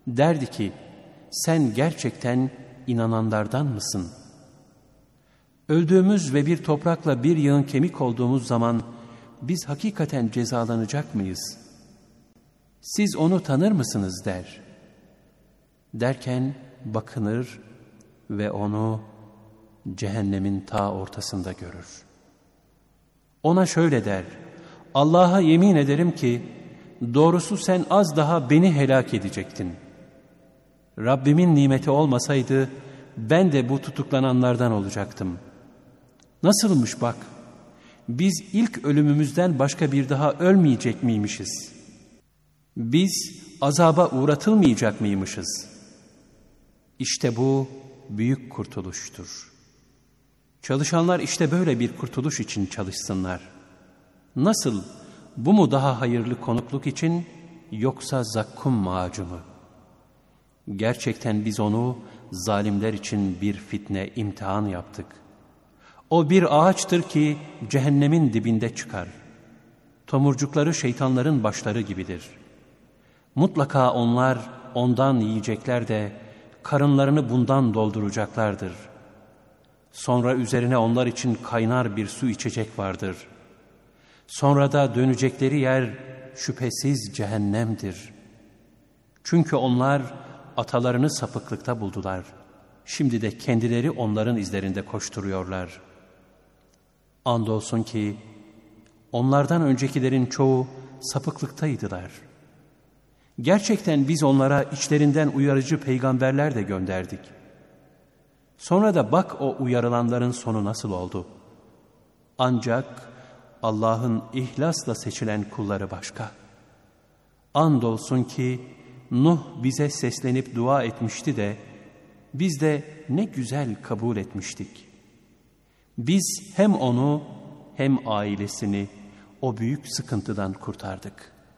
Derdi ki, sen gerçekten inananlardan mısın? Öldüğümüz ve bir toprakla bir yığın kemik olduğumuz zaman biz hakikaten cezalanacak mıyız? Siz onu tanır mısınız der. Derken bakınır ve onu cehennemin ta ortasında görür. Ona şöyle der, Allah'a yemin ederim ki doğrusu sen az daha beni helak edecektin. Rabbimin nimeti olmasaydı ben de bu tutuklananlardan olacaktım. Nasılmış bak, biz ilk ölümümüzden başka bir daha ölmeyecek miymişiz? Biz azaba uğratılmayacak mıymışız? İşte bu büyük kurtuluştur. Çalışanlar işte böyle bir kurtuluş için çalışsınlar. Nasıl, bu mu daha hayırlı konukluk için, yoksa zakkum macunu mu? Gerçekten biz onu zalimler için bir fitne, imtihan yaptık. O bir ağaçtır ki cehennemin dibinde çıkar. Tomurcukları şeytanların başları gibidir. Mutlaka onlar ondan yiyecekler de karınlarını bundan dolduracaklardır. Sonra üzerine onlar için kaynar bir su içecek vardır. Sonra da dönecekleri yer şüphesiz cehennemdir. Çünkü onlar atalarını sapıklıkta buldular. Şimdi de kendileri onların izlerinde koşturuyorlar. Andolsun ki onlardan öncekilerin çoğu sapıklıktaydılar. Gerçekten biz onlara içlerinden uyarıcı peygamberler de gönderdik. Sonra da bak o uyarılanların sonu nasıl oldu. Ancak Allah'ın ihlasla seçilen kulları başka. Andolsun ki Nuh bize seslenip dua etmişti de biz de ne güzel kabul etmiştik. Biz hem onu hem ailesini o büyük sıkıntıdan kurtardık.